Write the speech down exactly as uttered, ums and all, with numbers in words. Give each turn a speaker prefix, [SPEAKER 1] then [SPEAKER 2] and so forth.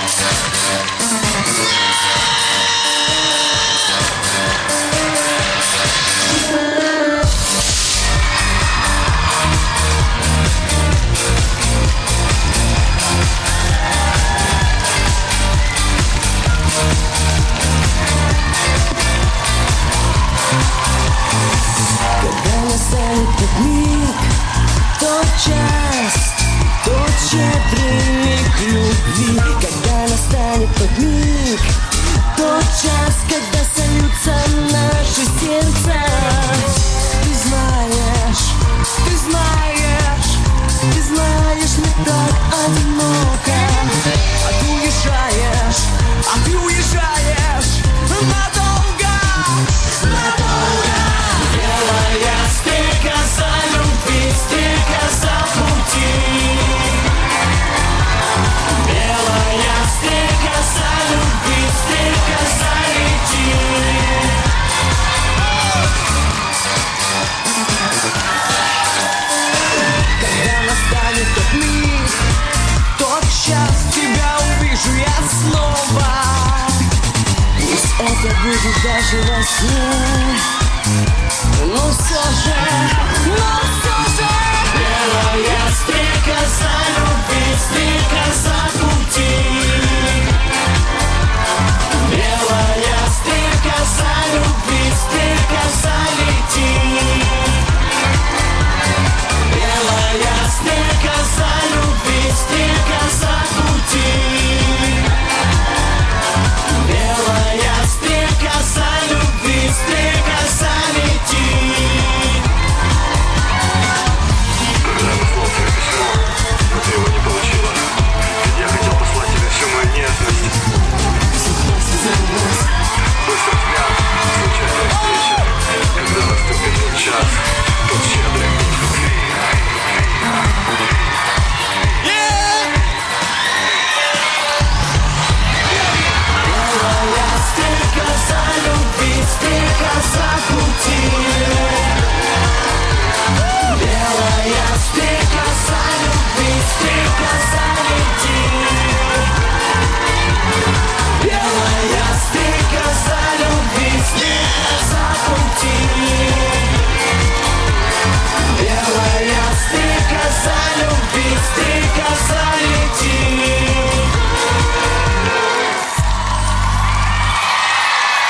[SPEAKER 1] Когда настанет тот миг, тот час, когда сольются наши сердца. Ты знаешь, ты знаешь, ты знаешь, мне так одиноко. А ты уезжаешь, а ты уезжаешь надолго, надолго. Белая стрекоза любви, стрекоза пути. Стрекоза любви, стрекоза лети. Когда настанет тот миг, тот час, тебя увижу я снова. Пусть это будет даже во сне, но все же, но все же. Белая стрекоза любви, стрекоза.